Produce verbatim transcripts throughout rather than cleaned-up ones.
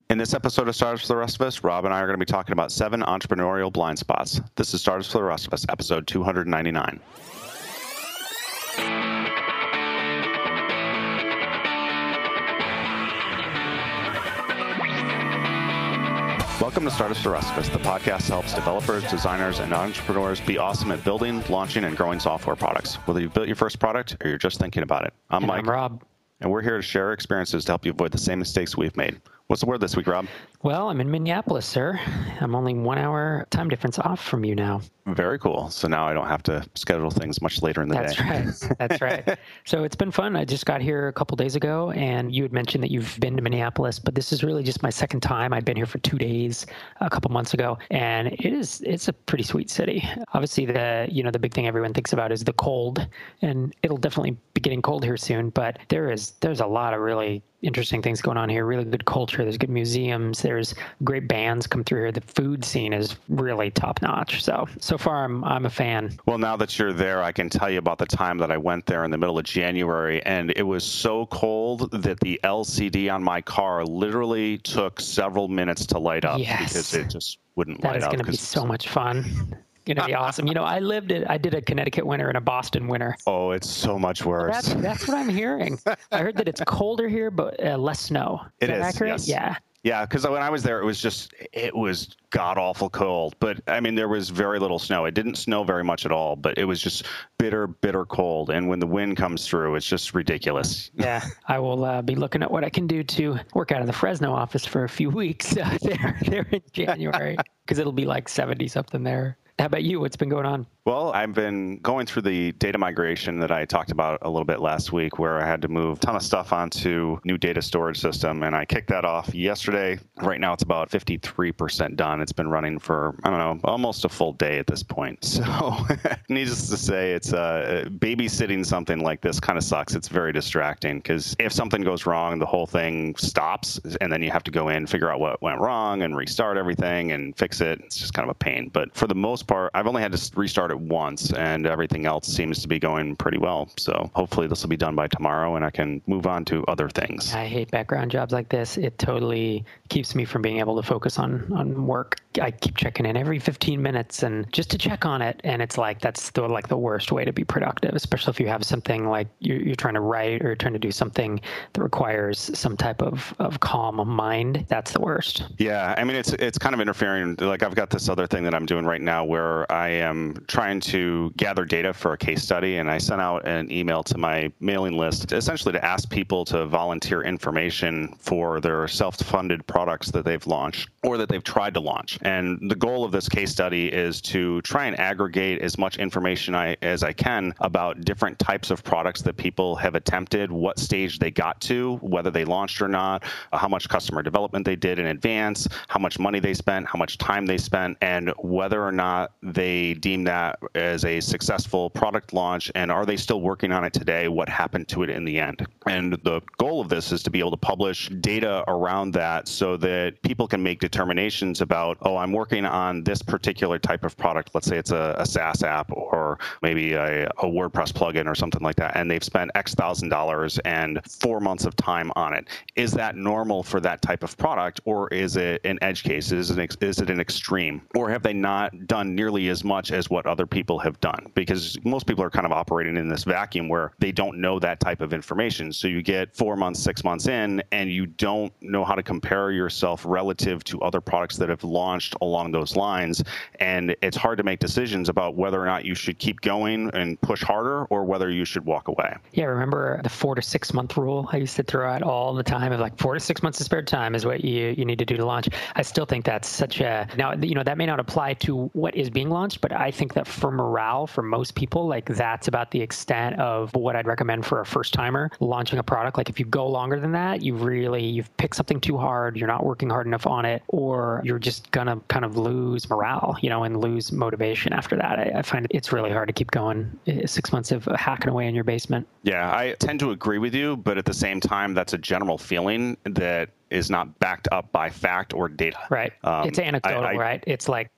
In this episode of Startups for the Rest of Us, Rob and I are going to be talking about seven entrepreneurial blind spots. This is Startups for the Rest of Us, episode two ninety-nine. Welcome to Startups for the Rest of Us, the podcast that helps developers, designers, and entrepreneurs be awesome at building, launching, and growing software products. Whether you've built your first product or you're just thinking about it. I'm and Mike. I'm Rob. And we're here to share experiences to help you avoid the same mistakes we've made. What's the word this week, Rob? Well, I'm in Minneapolis, sir. I'm only one hour time difference off from you now. Very cool. So now I don't have to schedule things much later in the That's day. That's right. That's right. So it's been fun. I just got here a couple days ago, and you had mentioned that you've been to Minneapolis, but this is really just my second time. I'd been here for two days a couple months ago, and it is it's a pretty sweet city. Obviously, the you know the big thing everyone thinks about is the cold, and it'll definitely be getting cold here soon. But there is there's a lot of really interesting things going on here. Really good culture. There's good museums. There's great bands come through here. The food scene is really top notch. So so far, I'm I'm a fan. Well, now that you're there, I can tell you about the time that I went there in the middle of January, and it was so cold that the L C D on my car literally took several minutes to light up Yes. because it just wouldn't That light is up. going to be so much fun. Going to be awesome. You know, I lived it. I did a Connecticut winter and a Boston winter. Oh, it's so much worse. That's that's what I'm hearing. I heard that it's colder here, but uh, less snow. Is It that is, accurate? yes. Yeah. Yeah, because when I was there, it was just, it was god-awful cold. But, I mean, there was very little snow. It didn't snow very much at all, but it was just bitter, bitter cold. And when the wind comes through, it's just ridiculous. Yeah, I will uh, be looking at what I can do to work out of the Fresno office for a few weeks uh, there, there in January, because it'll be like seventy-something there. How about you? What's been going on? Well, I've been going through the data migration that I talked about a little bit last week, where I had to move a ton of stuff onto new data storage system, and I kicked that off yesterday. Right now, it's about fifty-three percent done. It's been running for, I don't know, almost a full day at this point. So needless to say, it's uh, babysitting something like this kind of sucks. It's very distracting because if something goes wrong, the whole thing stops, and then you have to go in, figure out what went wrong, and restart everything and fix it. It's just kind of a pain. But for the most part, I've only had to restart it once, and everything else seems to be going pretty well. So hopefully this will be done by tomorrow, and I can move on to other things. I hate background jobs like this. It totally keeps me from being able to focus on, on work. I keep checking in every fifteen minutes and just to check on it. And it's like, that's the, like the worst way to be productive, especially if you have something like you're, you're trying to write or trying to do something that requires some type of, of calm mind. That's the worst. Yeah. I mean, it's, it's kind of interfering. Like I've got this other thing that I'm doing right now where I am trying to gather data for a case study. And I sent out an email to my mailing list, essentially to ask people to volunteer information for their self-funded products that they've launched or that they've tried to launch. And the goal of this case study is to try and aggregate as much information I, as I can about different types of products that people have attempted, what stage they got to, whether they launched or not, how much customer development they did in advance, how much money they spent, how much time they spent, and whether or not they deem that as a successful product launch, and are they still working on it today? What happened to it in the end? And the goal of this is to be able to publish data around that so that people can make determinations about, oh, I'm working on this particular type of product. Let's say it's a, a SaaS app or maybe a, a WordPress plugin or something like that, and they've spent X thousand dollars and four months of time on it. Is that normal for that type of product, or is it an edge case? Is it, an, is it an extreme? Or have they not done nearly as much as what other people have done? Because most people are kind of operating in this vacuum where they don't know that type of information. So you get four months, six months in, and you don't know how to compare yourself relative to other products that have launched along those lines. And it's hard to make decisions about whether or not you should keep going and push harder or whether you should walk away. Yeah, remember the four to six month rule I used to throw out all the time of like four to six months of spare time is what you, you need to do to launch. I still think that's such a, now, you know, that may not apply to what is being launched, but I think that for morale, for most people, like that's about the extent of what I'd recommend for a first timer launching a product. Like if you go longer than that, you really, you've picked something too hard, you're not working hard enough on it, or you're just going to kind of lose morale, you know, and lose motivation after that. I, I find it's really hard to keep going six months of hacking away in your basement. Yeah, I tend to agree with you, but at the same time, that's a general feeling that is not backed up by fact or data. Right. Um, it's anecdotal, I, I, right? It's like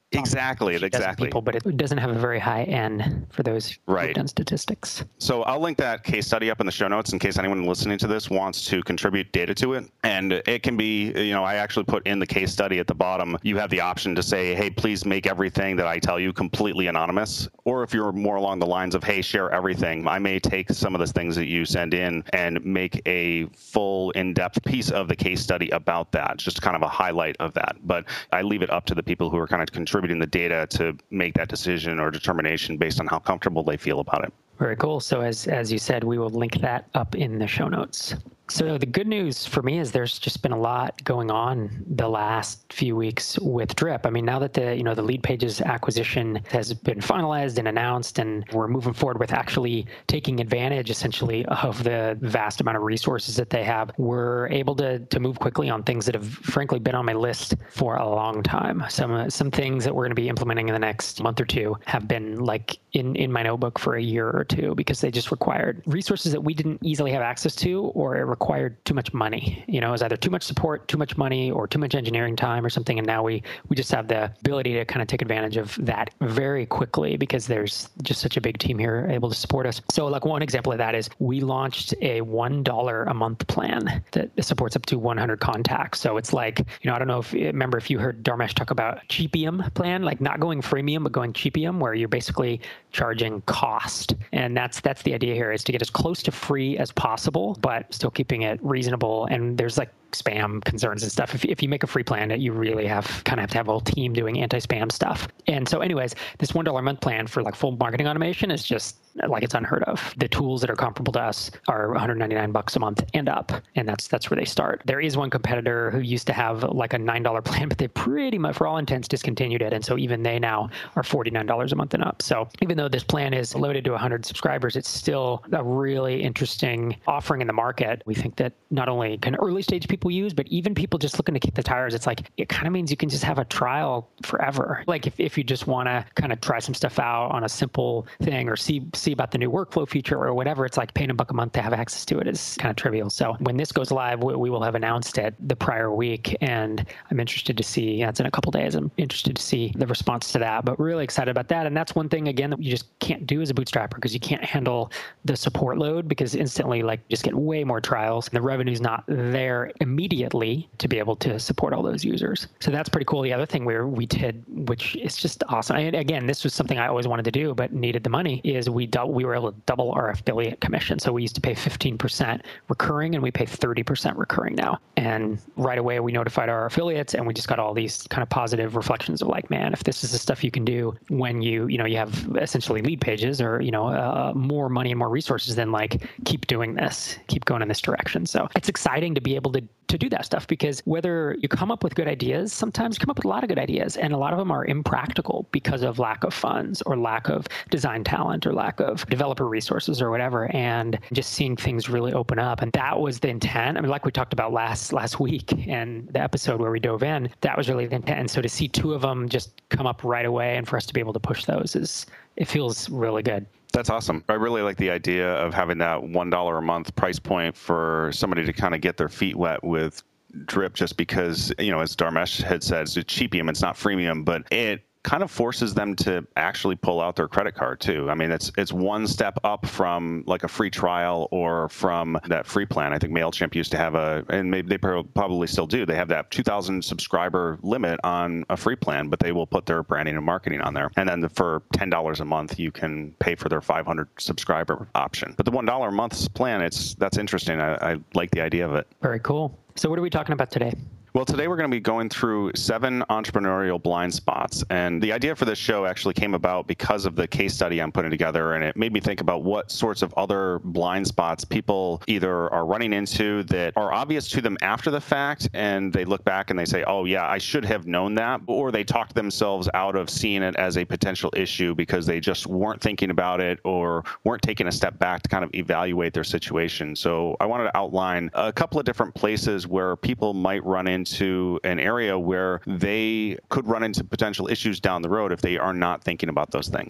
Exactly, exactly. People, but it doesn't have a very high N for those right. who've done statistics. So I'll link that case study up in the show notes in case anyone listening to this wants to contribute data to it. And it can be, you know, I actually put in the case study at the bottom, you have the option to say, hey, please make everything that I tell you completely anonymous. Or if you're more along the lines of, hey, share everything, I may take some of the things that you send in and make a full in-depth piece of the case study about that, just kind of a highlight of that. But I leave it up to the people who are kind of contributing the data to make that decision or determination based on how comfortable they feel about it. Very cool. So as as you said, we will link that up in the show notes. So the good news for me is there's just been a lot going on the last few weeks with Drip. I mean, now that the, you know, the Leadpages acquisition has been finalized and announced, and we're moving forward with actually taking advantage essentially of the vast amount of resources that they have, we're able to to move quickly on things that have frankly been on my list for a long time. Some uh, some things that we're going to be implementing in the next month or two have been like in, in my notebook for a year or two because they just required resources that we didn't easily have access to, or it required too much money. You know, it was either too much support, too much money, or too much engineering time or something. And now we, we just have the ability to kind of take advantage of that very quickly because there's just such a big team here able to support us. So like one example of that is we launched a one dollar a month plan that supports up to one hundred contacts. So it's like, you know, I don't know if, remember if you heard Dharmesh talk about cheapium plan, like not going freemium, but going cheapium, where you're basically charging cost. And that's, that's the idea here, is to get as close to free as possible, but still keeping it reasonable. And there's like spam concerns and stuff. If, if you make a free plan, you really have kind of have to have a whole team doing anti-spam stuff. And so anyways, this one dollar a month plan for like full marketing automation is just like it's unheard of. The tools that are comparable to us are one hundred ninety-nine bucks a month and up. And that's that's where they start. There is one competitor who used to have like a nine dollar plan, but they pretty much, for all intents, discontinued it. And so even they now are forty-nine dollars a month and up. So even though this plan is limited to one hundred subscribers, it's still a really interesting offering in the market. We think that not only can early stage people use, but even people just looking to kick the tires, it's like, it kind of means you can just have a trial forever. Like if, if you just want to kind of try some stuff out on a simple thing or see see about the new workflow feature or whatever, it's like paying a buck a month to have access to it is kind of trivial. So when this goes live, we, we will have announced it the prior week, and I'm interested to see, yeah, it's in a couple days, I'm interested to see the response to that, but really excited about that. And that's one thing, again, that you just can't do as a bootstrapper because you can't handle the support load, because instantly, like, just get way more trials and the revenue's not there immediately to be able to support all those users. So that's pretty cool. The other thing we we did, which is just awesome, and again, this was something I always wanted to do but needed the money, is we do, we were able to double our affiliate commission. So we used to pay fifteen percent recurring, and we pay thirty percent recurring now. And right away we notified our affiliates, and we just got all these kind of positive reflections of like, man, if this is the stuff you can do when you you know you have essentially Leadpages or you know uh, more money and more resources, then like keep doing this, keep going in this direction. So it's exciting to be able to to do that stuff, because whether you come up with good ideas, sometimes you come up with a lot of good ideas, and a lot of them are impractical because of lack of funds or lack of design talent or lack of developer resources or whatever, and just seeing things really open up. And that was the intent. I mean, like we talked about last last week and the episode where we dove in, that was really the intent. And so to see two of them just come up right away and for us to be able to push those is, it feels really good. That's awesome. I really like the idea of having that one dollar a month price point for somebody to kind of get their feet wet with Drip, just because, you know, as Dharmesh had said, it's cheapium, it's not freemium, but it kind of forces them to actually pull out their credit card too. I mean, it's it's one step up from like a free trial or from that free plan. I think MailChimp used to have a, and maybe they probably still do, they have that two thousand subscriber limit on a free plan, but they will put their branding and marketing on there. And then the, for ten dollars a month, you can pay for their five hundred subscriber option. But the one dollar a month plan, it's that's interesting. I, I like the idea of it. Very cool. So what are we talking about today? Well, today we're going to be going through seven entrepreneurial blind spots. And the idea for this show actually came about because of the case study I'm putting together. And it made me think about what sorts of other blind spots people either are running into that are obvious to them after the fact, and they look back and they say, oh, yeah, I should have known that. Or they talked themselves out of seeing it as a potential issue because they just weren't thinking about it or weren't taking a step back to kind of evaluate their situation. So I wanted to outline a couple of different places where people might run into into an area where they could run into potential issues down the road if they are not thinking about those things.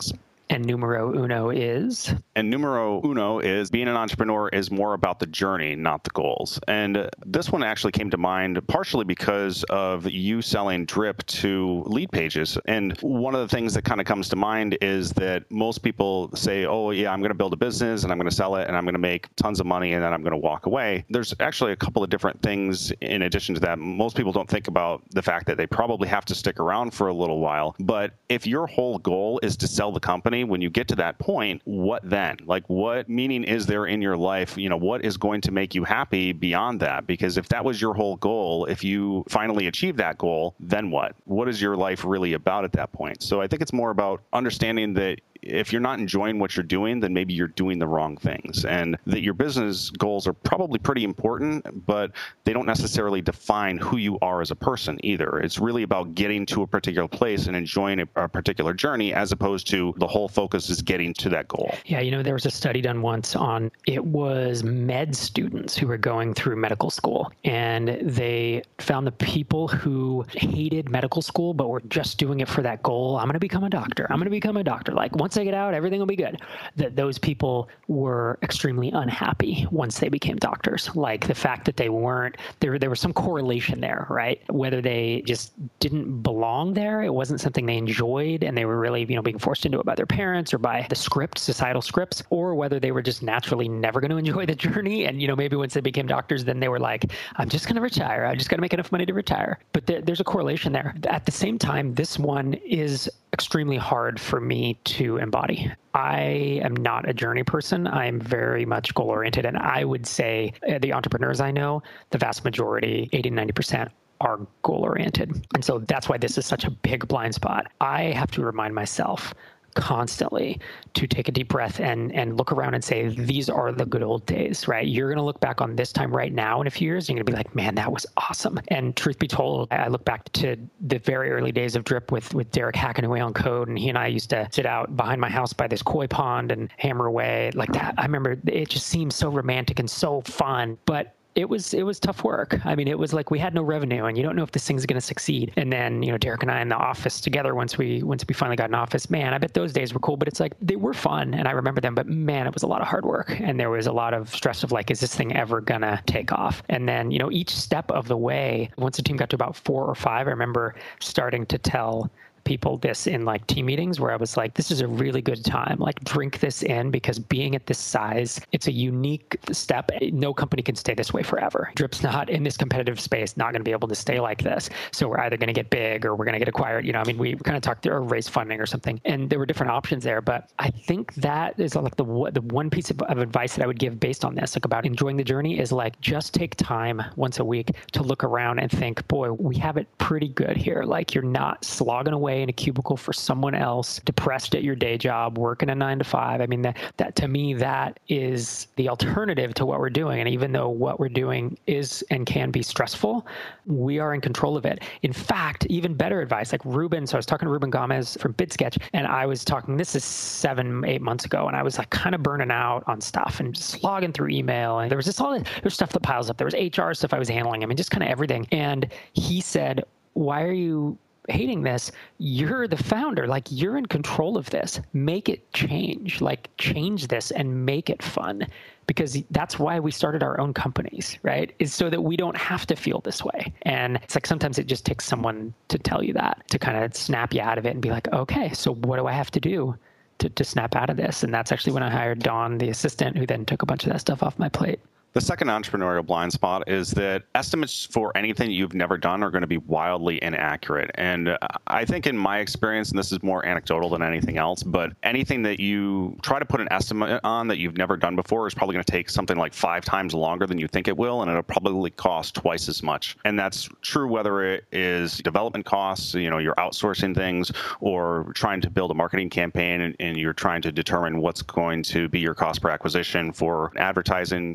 And numero uno is? And numero uno is being an entrepreneur is more about the journey, not the goals. And this one actually came to mind partially because of you selling Drip to Lead Pages. And one of the things that kind of comes to mind is that most people say, oh, yeah, I'm going to build a business and I'm going to sell it and I'm going to make tons of money and then I'm going to walk away. There's actually a couple of different things in addition to that. Most people don't think about the fact that they probably have to stick around for a little while. But if your whole goal is to sell the company, when you get to that point, what then? Like, what meaning is there in your life? You know, what is going to make you happy beyond that? Because if that was your whole goal, if you finally achieve that goal, then what? What is your life really about at that point? So I think it's more about understanding that if you're not enjoying what you're doing, then maybe you're doing the wrong things, and that your business goals are probably pretty important, but they don't necessarily define who you are as a person either. It's really about getting to a particular place and enjoying a, a particular journey, as opposed to the whole focus is getting to that goal. Yeah, you know, there was a study done once on, it was med students who were going through medical school, and they found the people who hated medical school but were just doing it for that goal. I'm going to become a doctor. I'm going to become a doctor. Like, once I get out, everything will be good. That those people were extremely unhappy once they became doctors. Like the fact that they weren't, there, there was some correlation there, right? Whether they just didn't belong there, it wasn't something they enjoyed, and they were really, you know, being forced into it by their parents or by the script, societal scripts, or whether they were just naturally never going to enjoy the journey. And, you know, maybe once they became doctors, then they were like, I'm just going to retire. I just got to make enough money to retire. But there, there's a correlation there. At the same time, this one is extremely hard for me to embody. I am not a journey person. I'm very much goal oriented. And I would say uh, the entrepreneurs I know, the vast majority, eighty, ninety percent, are goal oriented. And so that's why this is such a big blind spot. I have to remind myself constantly to take a deep breath and and look around and say, these are the good old days, right? You're going to look back on this time right now in a few years, and you're going to be like, man, that was awesome. And truth be told, I look back to the very early days of Drip with, with Derek hacking away on code. And he and I used to sit out behind my house by this koi pond and hammer away like that. I remember it just seemed so romantic and so fun, but It was it was tough work. I mean, it was like we had no revenue, and you don't know if this thing's going to succeed. And then, you know, Derek and I in the office together once we once we finally got an office. Man, I bet those days were cool, but it's like they were fun, and I remember them. But man, it was a lot of hard work, and there was a lot of stress of like, is this thing ever gonna take off? And then, you know, each step of the way, once the team got to about four or five, I remember starting to tell people this in like team meetings where I was like, this is a really good time. Like, drink this in, because being at this size, it's a unique step. No company can stay this way forever. Drip's not in this competitive space, not going to be able to stay like this. So we're either going to get big or we're going to get acquired. You know, I mean, we kind of talked or raise funding or something, and there were different options there. But I think that is like the the one piece of, of advice that I would give based on this, like about enjoying the journey, is like, just take time once a week to look around and think, boy, we have it pretty good here. Like, you're not slogging away in a cubicle for someone else, depressed at your day job, working a nine to five. I mean, that, that to me, that is the alternative to what we're doing. And even though what we're doing is and can be stressful, we are in control of it. In fact, even better advice, like Ruben, so I was talking to Ruben Gomez from BidSketch, and I was talking, this is seven, eight months ago, and I was like kind of burning out on stuff and just logging through email. And there was just all this, there's stuff that piles up. There was H R stuff I was handling. I mean, just kind of everything. And he said, why are you hating this? You're the founder. Like, you're in control of this. Make it change. Like, change this and make it fun, because that's why we started our own companies, right? Is so that we don't have to feel this way. And it's like, sometimes it just takes someone to tell you that, to kind of snap you out of it and be like, okay, so what do I have to do to, to snap out of this? And that's actually when I hired Dawn, the assistant, who then took a bunch of that stuff off my plate. The second entrepreneurial blind spot is that estimates for anything you've never done are going to be wildly inaccurate. And I think in my experience, and this is more anecdotal than anything else, but anything that you try to put an estimate on that you've never done before is probably going to take something like five times longer than you think it will, and it'll probably cost twice as much. And that's true whether it is development costs, you know, you're outsourcing things, or trying to build a marketing campaign and, and you're trying to determine what's going to be your cost per acquisition for an advertising campaign.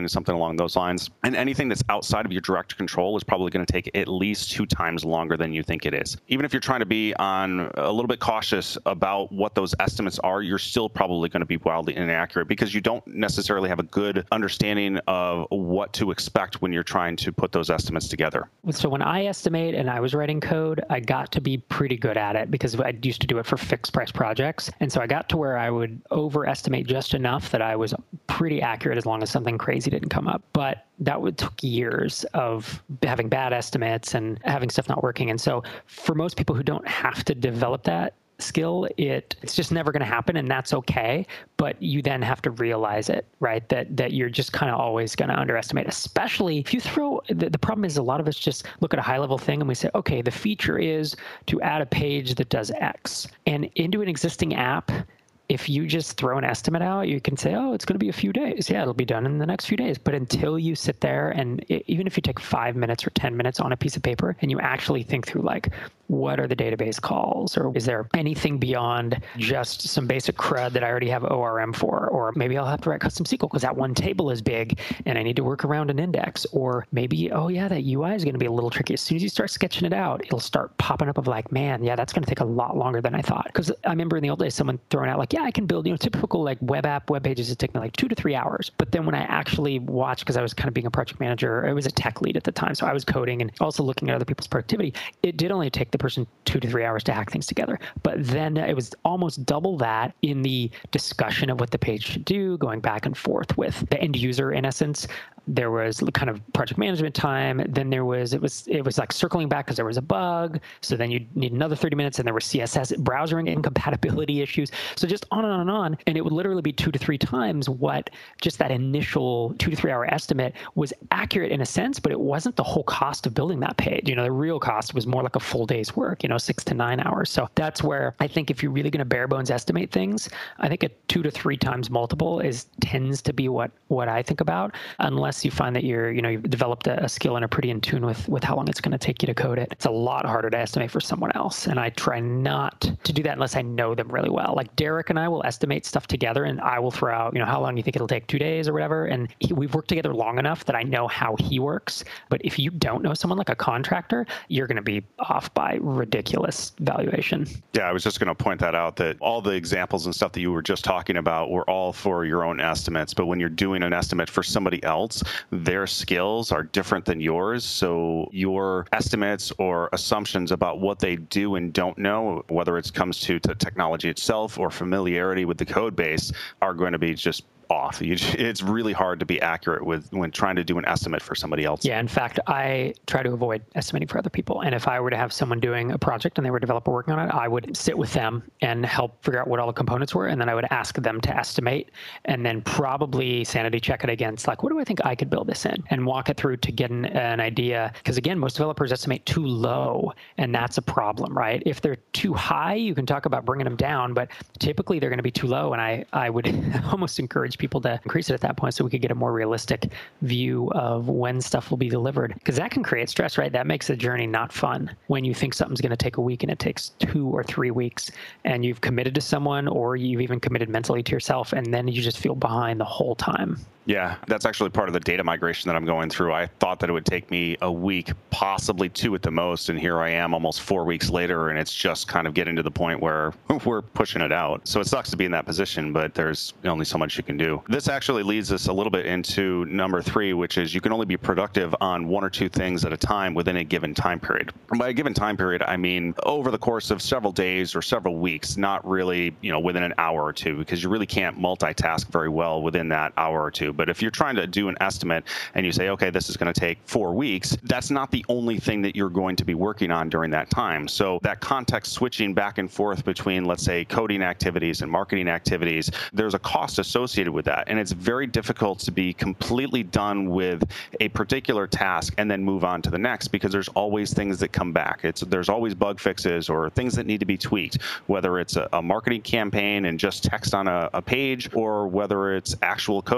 campaign, something along those lines. And anything that's outside of your direct control is probably going to take at least two times longer than you think it is. Even if you're trying to be on a little bit cautious about what those estimates are, you're still probably going to be wildly inaccurate because you don't necessarily have a good understanding of what to expect when you're trying to put those estimates together. So when I estimate and I was writing code, I got to be pretty good at it because I used to do it for fixed price projects. And so I got to where I would overestimate just enough that I was pretty accurate as long as something crazy didn't come up. But that would took years of having bad estimates and having stuff not working. And so for most people who don't have to develop that skill, it it's just never going to happen, and that's okay. But you then have to realize it, right? That that you're just kind of always going to underestimate, especially if you throw, the, the problem is a lot of us just look at a high level thing and we say, okay, the feature is to add a page that does X. And into an existing app, if you just throw an estimate out, you can say, oh, it's going to be a few days. Yeah, it'll be done in the next few days. But until you sit there and it, even if you take five minutes or ten minutes on a piece of paper and you actually think through like, what are the database calls? Or is there anything beyond just some basic crud that I already have O R M for? Or maybe I'll have to write custom S Q L because that one table is big and I need to work around an index. Or maybe, oh yeah, that U I is going to be a little tricky. As soon as you start sketching it out, it'll start popping up of like, man, yeah, that's going to take a lot longer than I thought. Because I remember in the old days, someone throwing out like, yeah, I can build, you know, typical like web app, web pages that take me like two to three hours. But then when I actually watched, because I was kind of being a project manager, I was a tech lead at the time. So I was coding and also looking at other people's productivity. It did only take the person two to three hours to hack things together. But then it was almost double that in the discussion of what the page should do, going back and forth with the end user in essence. There was kind of project management time. Then there was, it was, it was like circling back because there was a bug. So then you need another thirty minutes and there were C S S browser incompatibility issues. So just on and on and on. And it would literally be two to three times what just that initial two to three hour estimate was accurate in a sense, but it wasn't the whole cost of building that page. You know, the real cost was more like a full day's work, you know, six to nine hours. So that's where I think if you're really going to bare bones estimate things, I think a two to three times multiple is tends to be what, what I think about, unless you find that you're, you know, you've developed a, a skill and are pretty in tune with, with how long it's going to take you to code it. It's a lot harder to estimate for someone else. And I try not to do that unless I know them really well. Like Derek and I will estimate stuff together and I will throw out, you know, how long do you think it'll take? Two days or whatever. And he, we've worked together long enough that I know how he works. But if you don't know someone like a contractor, you're going to be off by ridiculous valuation. Yeah, I was just going to point that out, that all the examples and stuff that you were just talking about were all for your own estimates. But when you're doing an estimate for somebody else, their skills are different than yours. So your estimates or assumptions about what they do and don't know, whether it comes to, to technology itself or familiarity with the code base, are going to be just off. You, it's really hard to be accurate with when trying to do an estimate for somebody else. Yeah, in fact, I try to avoid estimating for other people. And if I were to have someone doing a project and they were a developer working on it, I would sit with them and help figure out what all the components were. And then I would ask them to estimate and then probably sanity check it against like, what do I think I could build this in? And walk it through to get an, an idea. Because again, most developers estimate too low, and that's a problem, right? If they're too high, you can talk about bringing them down, but typically they're going to be too low. And I, I would almost encourage people to increase it at that point so we could get a more realistic view of when stuff will be delivered. Because that can create stress, right? That makes the journey not fun when you think something's going to take a week and it takes two or three weeks and you've committed to someone or you've even committed mentally to yourself and then you just feel behind the whole time. Yeah, that's actually part of the data migration that I'm going through. I thought that it would take me a week, possibly two at the most, and here I am almost four weeks later, and it's just kind of getting to the point where we're pushing it out. So it sucks to be in that position, but there's only so much you can do. This actually leads us a little bit into number three, which is you can only be productive on one or two things at a time within a given time period. And by a given time period, I mean over the course of several days or several weeks, not really, you know, within an hour or two, because you really can't multitask very well within that hour or two. But if you're trying to do an estimate and you say, okay, this is going to take four weeks, that's not the only thing that you're going to be working on during that time. So that context switching back and forth between, let's say, coding activities and marketing activities, there's a cost associated with that. And it's very difficult to be completely done with a particular task and then move on to the next, because there's always things that come back. It's there's always bug fixes or things that need to be tweaked, whether it's a, a marketing campaign and just text on a, a page, or whether it's actual code and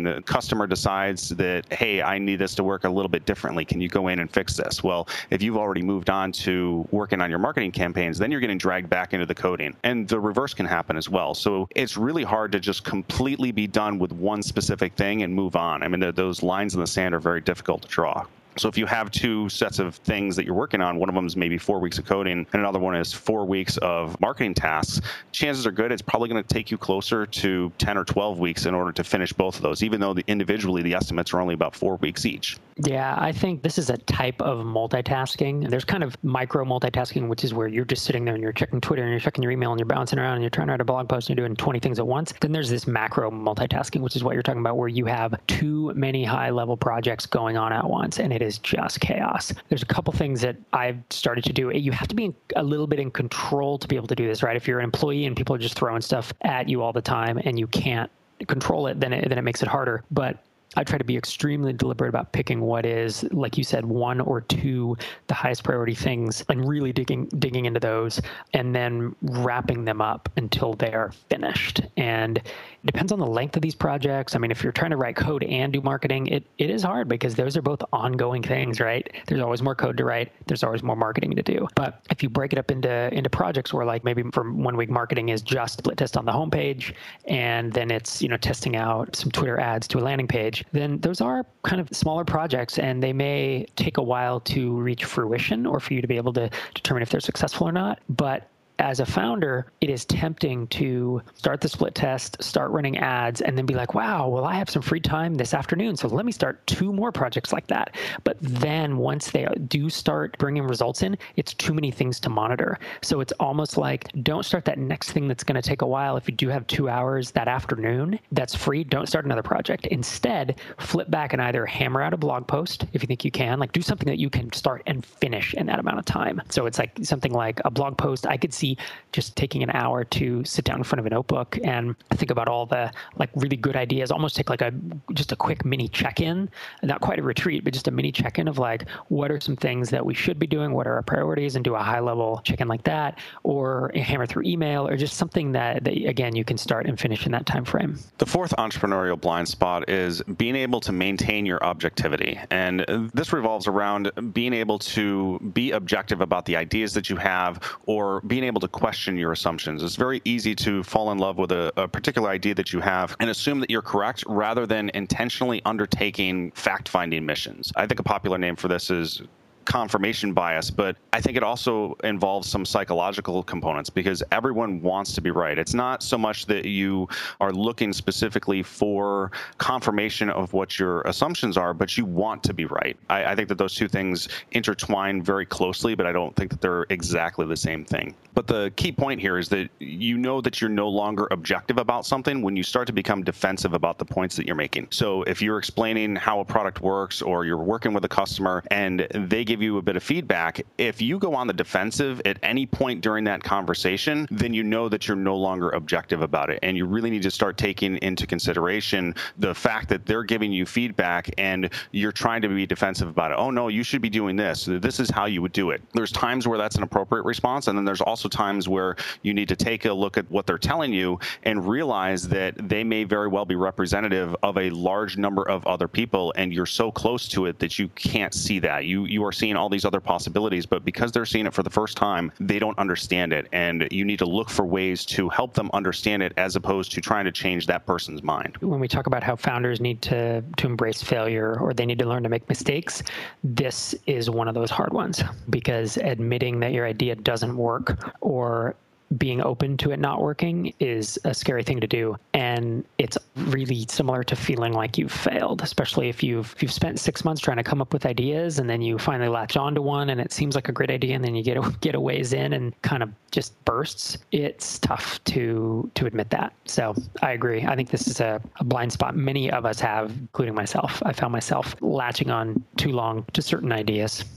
and the customer decides that, hey, I need this to work a little bit differently. Can you go in and fix this? Well, if you've already moved on to working on your marketing campaigns, then you're getting dragged back into the coding. And the reverse can happen as well. So it's really hard to just completely be done with one specific thing and move on. I mean, those lines in the sand are very difficult to draw. So if you have two sets of things that you're working on, one of them is maybe four weeks of coding and another one is four weeks of marketing tasks, chances are good it's probably going to take you closer to ten or twelve weeks in order to finish both of those, even though the, individually the estimates are only about four weeks each. Yeah, I think this is a type of multitasking. There's kind of micro multitasking, which is where you're just sitting there and you're checking Twitter and you're checking your email and you're bouncing around and you're trying to write a blog post and you're doing twenty things at once. Then there's this macro multitasking, which is what you're talking about, where you have too many high-level projects going on at once, and it is just chaos. There's a couple things that I've started to do. You have to be a little bit in control to be able to do this, right? If you're an employee and people are just throwing stuff at you all the time and you can't control it, then it, then it makes it harder. But I try to be extremely deliberate about picking what is, like you said, one or two, the highest priority things, and really digging digging into those and then wrapping them up until they're finished. And it depends on the length of these projects. I mean, if you're trying to write code and do marketing, it, it is hard because those are both ongoing things, right? There's always more code to write. There's always more marketing to do. But if you break it up into, into projects where like maybe for one week marketing is just split test on the homepage, and then it's, you know, testing out some Twitter ads to a landing page, then those are kind of smaller projects and they may take a while to reach fruition or for you to be able to determine if they're successful or not. But as a founder, it is tempting to start the split test, start running ads, and then be like, wow, well, I have some free time this afternoon, so let me start two more projects like that. But then once they do start bringing results in, it's too many things to monitor. So it's almost like, don't start that next thing that's going to take a while. If you do have two hours that afternoon that's free, don't start another project. Instead, flip back and either hammer out a blog post if you think you can, like do something that you can start and finish in that amount of time. So it's like something like a blog post. I could see just taking an hour to sit down in front of a notebook and think about all the like really good ideas, almost take like a just a quick mini check-in, not quite a retreat, but just a mini check-in of like, what are some things that we should be doing? What are our priorities? And do a high level check-in like that, or hammer through email, or just something that, that again, you can start and finish in that time frame. The fourth entrepreneurial blind spot is being able to maintain your objectivity. And this revolves around being able to be objective about the ideas that you have, or being able to question your assumptions. It's very easy to fall in love with a, a particular idea that you have and assume that you're correct rather than intentionally undertaking fact-finding missions. I think a popular name for this is confirmation bias, but I think it also involves some psychological components because everyone wants to be right. It's not so much that you are looking specifically for confirmation of what your assumptions are, but you want to be right. I, I think that those two things intertwine very closely, but I don't think that they're exactly the same thing. But the key point here is that you know that you're no longer objective about something when you start to become defensive about the points that you're making. So if you're explaining how a product works or you're working with a customer and they give you a bit of feedback, if you go on the defensive at any point during that conversation, then you know that you're no longer objective about it. And you really need to start taking into consideration the fact that they're giving you feedback and you're trying to be defensive about it. Oh, no, you should be doing this. This is how you would do it. There's times where that's an appropriate response. And then there's also times where you need to take a look at what they're telling you and realize that they may very well be representative of a large number of other people. And you're so close to it that you can't see that. You, you are seeing all these other possibilities, but because they're seeing it for the first time, they don't understand it. And you need to look for ways to help them understand it as opposed to trying to change that person's mind. When we talk about how founders need to, to embrace failure or they need to learn to make mistakes, this is one of those hard ones because admitting that your idea doesn't work or being open to it not working is a scary thing to do. And it's really similar to feeling like you've failed, especially if you've if you've spent six months trying to come up with ideas and then you finally latch onto one and it seems like a great idea and then you get a, get a ways in and kind of just bursts. It's tough to to admit that. So I agree. I think this is a, a blind spot many of us have, including myself. I found myself latching on too long to certain ideas.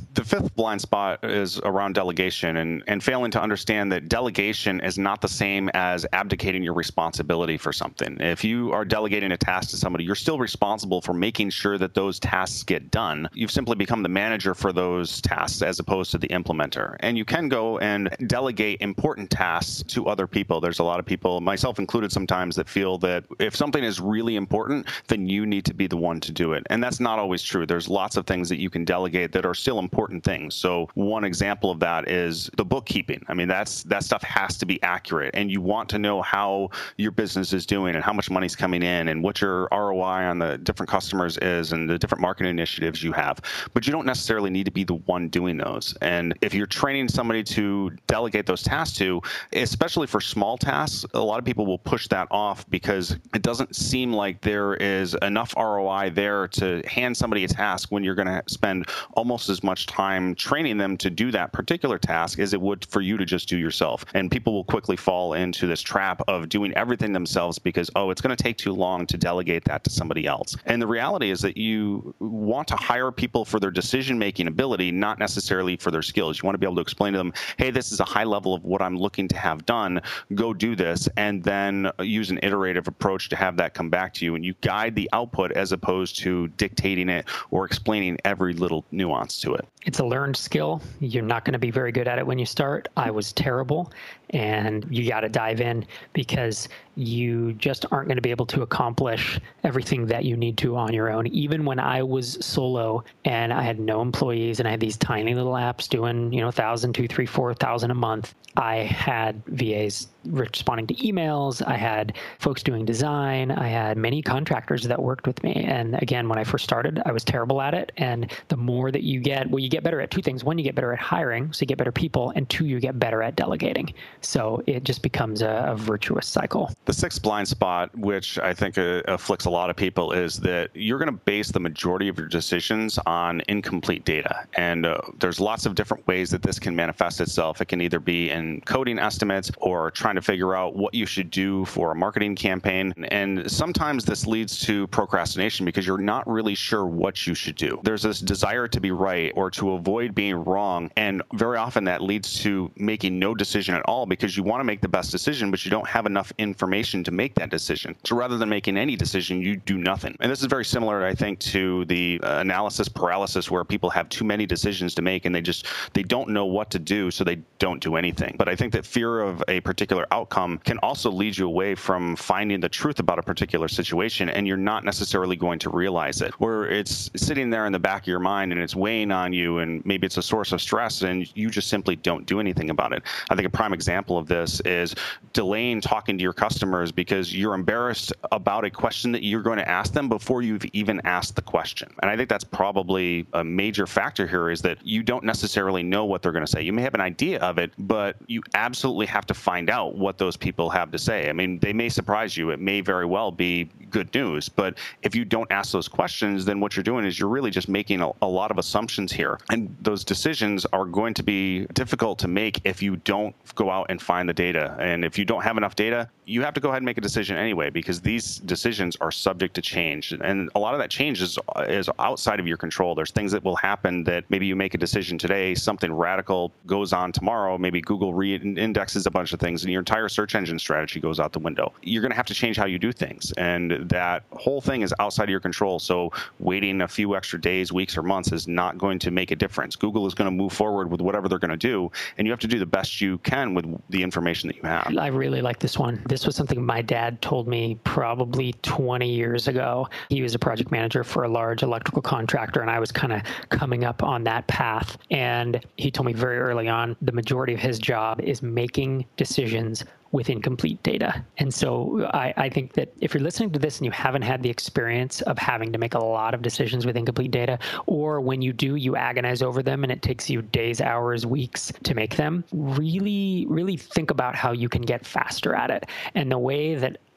The fifth blind spot is around delegation and, and failing to understand that delegation is not the same as abdicating your responsibility for something. If you are delegating a task to somebody, you're still responsible for making sure that those tasks get done. You've simply become the manager for those tasks as opposed to the implementer. And you can go and delegate important tasks to other people. There's a lot of people, myself included sometimes, that feel that if something is really important, then you need to be the one to do it. And that's not always true. There's lots of things that you can delegate that are still important things. So one example of that is the bookkeeping. I mean, that's that stuff has to be accurate, and you want to know how your business is doing and how much money's coming in and what your R O I on the different customers is and the different marketing initiatives you have. But you don't necessarily need to be the one doing those. And if you're training somebody to delegate those tasks to, especially for small tasks, a lot of people will push that off because it doesn't seem like there is enough R O I there to hand somebody a task when you're going to spend almost as much time training them to do that particular task as it would for you to just do yourself. And people will quickly fall into this trap of doing everything themselves because, oh, it's going to take too long to delegate that to somebody else. And the reality is that you want to hire people for their decision-making ability, not necessarily for their skills. You want to be able to explain to them, hey, this is a high level of what I'm looking to have done. Go do this, and then use an iterative approach to have that come back to you. And you guide the output as opposed to dictating it or explaining every little nuance to it. It's a learned skill. You're not going to be very good at it when you start. I was terrible, and you got to dive in because you just aren't going to be able to accomplish everything that you need to on your own. Even when I was solo and I had no employees and I had these tiny little apps doing, you know, thousand, two, three, four thousand a month, I had V As responding to emails. I had folks doing design. I had many contractors that worked with me. And again, when I first started, I was terrible at it. And the more that you get, well, you get better at two things. One, you get better at hiring, so you get better people. And two, you get better at delegating. So it just becomes a, a virtuous cycle. The sixth blind spot, which I think uh, afflicts a lot of people, is that you're going to base the majority of your decisions on incomplete data. And uh, there's lots of different ways that this can manifest itself. It can either be in coding estimates or trying to figure out what you should do for a marketing campaign. And sometimes this leads to procrastination because you're not really sure what you should do. There's this desire to be right or to avoid being wrong. And very often that leads to making no decision at all because you want to make the best decision, but you don't have enough information to make that decision. So rather than making any decision, you do nothing. And this is very similar, I think, to the uh, analysis paralysis where people have too many decisions to make and they just, they don't know what to do, so they don't do anything. But I think that fear of a particular outcome can also lead you away from finding the truth about a particular situation, and you're not necessarily going to realize it. Or it's sitting there in the back of your mind and it's weighing on you, and maybe it's a source of stress, and you just simply don't do anything about it. I think a prime example of this is delaying talking to your customers because you're embarrassed about a question that you're going to ask them before you've even asked the question. And I think that's probably a major factor here, is that you don't necessarily know what they're going to say. You may have an idea of it, but you absolutely have to find out what those people have to say. I mean, they may surprise you. It may very well be good news, but if you don't ask those questions, then what you're doing is you're really just making a, a lot of assumptions here. And those decisions are going to be difficult to make if you don't go out and find the data. And if you don't have enough data, you have to go ahead and make a decision anyway, because these decisions are subject to change. And a lot of that change is, is outside of your control. There's things that will happen that maybe you make a decision today, something radical goes on tomorrow, maybe Google re-indexes a bunch of things and your entire search engine strategy goes out the window. You're going to have to change how you do things. And that whole thing is outside of your control. So waiting a few extra days, weeks, or months is not going to make a difference. Google is going to move forward with whatever they're going to do, and you have to do the best you can with the information that you have. I really like this one. This was something my dad told me probably twenty years ago. He was a project manager for a large electrical contractor, and I was kind of coming up on that path. And he told me very early on, the majority of his job is making decisions with incomplete data. And so I, I think that if you're listening to this and you haven't had the experience of having to make a lot of decisions with incomplete data, or when you do, you agonize over them and it takes you days, hours, weeks to make them, really, really think about how you can get faster at it. And the way that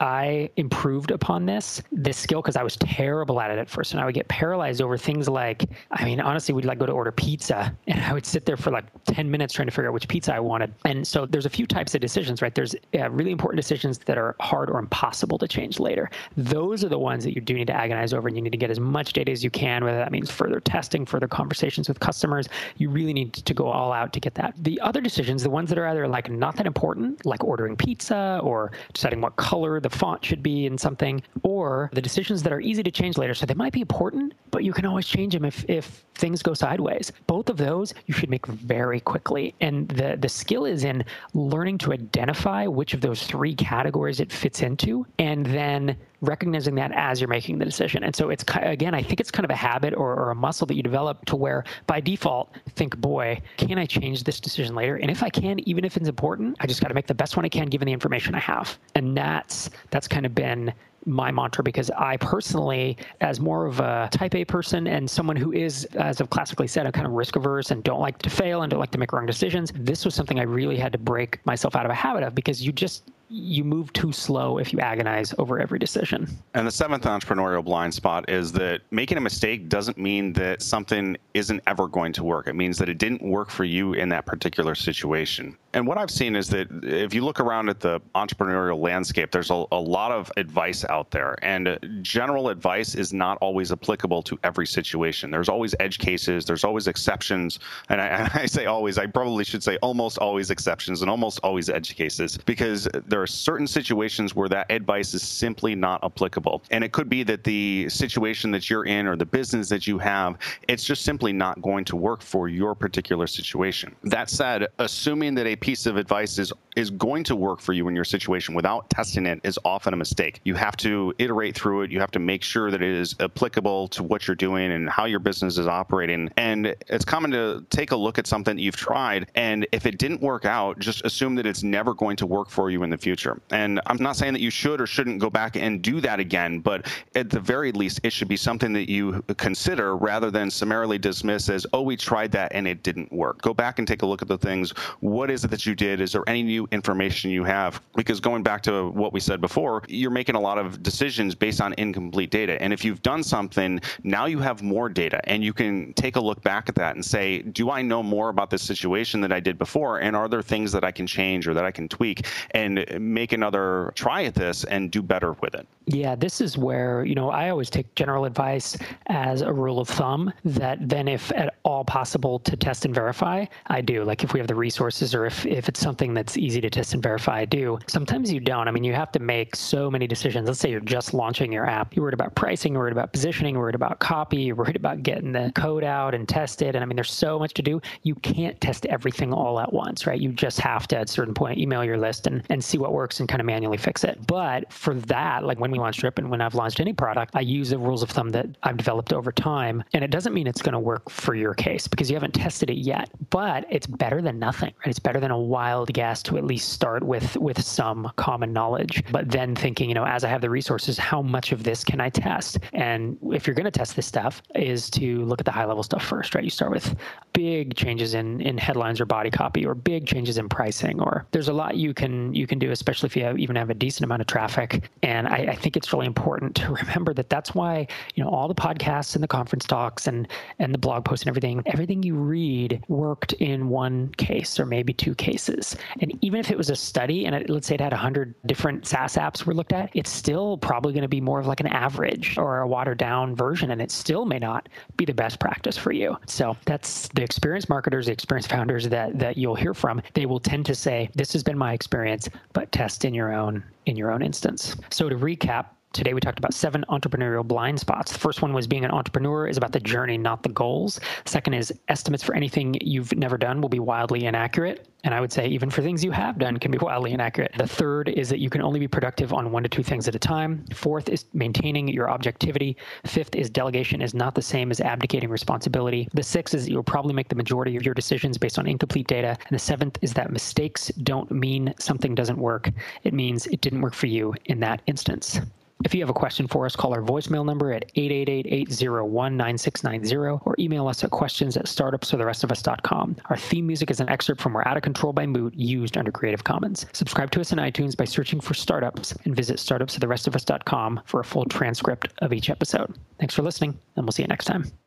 I improved upon this, this skill, because I was terrible at it at first. And I would get paralyzed over things like, I mean, honestly, we'd like go to order pizza and I would sit there for like ten minutes trying to figure out which pizza I wanted. And so there's a few types of decisions, right? There's uh, really important decisions that are hard or impossible to change later. Those are the ones that you do need to agonize over, and you need to get as much data as you can, whether that means further testing, further conversations with customers. You really need to go all out to get that. The other decisions, the ones that are either like not that important, like ordering pizza or deciding what color the font should be in something, or the decisions that are easy to change later. So they might be important, but you can always change them if, if things go sideways. Both of those you should make very quickly. And the, the skill is in learning to identify which of those three categories it fits into, and then recognizing that as you're making the decision. And so it's, again, I think it's kind of a habit or, or a muscle that you develop to where by default, think, boy, can I change this decision later? And if I can, even if it's important, I just got to make the best one I can given the information I have. And that's, that's kind of been my mantra, because I personally, as more of a type A person and someone who is, as I've classically said, I'm kind of risk averse and don't like to fail and don't like to make wrong decisions, this was something I really had to break myself out of a habit of, because you just, you move too slow if you agonize over every decision. And the seventh entrepreneurial blind spot is that making a mistake doesn't mean that something isn't ever going to work. It means that it didn't work for you in that particular situation. And what I've seen is that if you look around at the entrepreneurial landscape, there's a, a lot of advice out there. And general advice is not always applicable to every situation. There's always edge cases. There's always exceptions. And I, I say always, I probably should say almost always exceptions and almost always edge cases, because there are certain situations where that advice is simply not applicable. And it could be that the situation that you're in or the business that you have, it's just simply not going to work for your particular situation. That said, assuming that a piece of advice is is going to work for you in your situation without testing it is often a mistake. You have to iterate through it. You have to make sure that it is applicable to what you're doing and how your business is operating. And it's common to take a look at something that you've tried, and if it didn't work out, just assume that it's never going to work for you in the future. And I'm not saying that you should or shouldn't go back and do that again, but at the very least, it should be something that you consider rather than summarily dismiss as, oh, we tried that and it didn't work. Go back and take a look at the things. What is it that you did? Is there any new information you have? Because going back to what we said before, you're making a lot of decisions based on incomplete data. And if you've done something, now you have more data and you can take a look back at that and say, do I know more about this situation than I did before? And are there things that I can change or that I can tweak and make another try at this and do better with it? Yeah, this is where, you know, I always take general advice as a rule of thumb that then if at all possible to test and verify, I do. Like if we have the resources or if, if it's something that's easy to test and verify, I do. Sometimes you don't. I mean, you have to make so many decisions. Let's say you're just launching your app. You're worried about pricing, you're worried about positioning, you're worried about copy, you're worried about getting the code out and tested. And I mean, there's so much to do. You can't test everything all at once, right? You just have to, at a certain point, email your list and, and see what works and kind of manually fix it. But for that, like when we launched Drip and when I've launched any product, I use the rules of thumb that I've developed over time. And it doesn't mean it's going to work for your case because you haven't tested it yet, but it's better than nothing, right? It's better than a wild guess to at least start with, with some common knowledge, but then thinking, you know, as I have the resources, how much of this can I test? And if you're going to test this stuff is to look at the high level stuff first, right? You start with big changes in, in headlines or body copy or big changes in pricing, or there's a lot you can, you can do, especially if you have, even have a decent amount of traffic. And I, I think it's really important to remember that that's why, you know, all the podcasts and the conference talks and, and the blog posts and everything, everything you read worked in one case or maybe two cases. And even if it was a study and it, let's say it had one hundred different SaaS apps were looked at, it's still probably going to be more of like an average or a watered down version, and it still may not be the best practice for you. So that's the experienced marketers, the experienced founders that that you'll hear from. They will tend to say, this has been my experience, but test in your own in your own instance. So to recap, today we talked about seven entrepreneurial blind spots. The first one was being an entrepreneur is about the journey, not the goals. Second is estimates for anything you've never done will be wildly inaccurate. And I would say even for things you have done can be wildly inaccurate. The third is that you can only be productive on one to two things at a time. Fourth is maintaining your objectivity. Fifth is delegation is not the same as abdicating responsibility. The sixth is you'll probably make the majority of your decisions based on incomplete data. And the seventh is that mistakes don't mean something doesn't work. It means it didn't work for you in that instance. If you have a question for us, call our voicemail number at eight eight eight, eight zero one, nine six nine zero or email us at questions at startups of the rest of us dot com. Our theme music is an excerpt from We're Out of Control by Moot, used under Creative Commons. Subscribe to us in iTunes by searching for Startups and visit startups of the rest of us dot com for a full transcript of each episode. Thanks for listening, and we'll see you next time.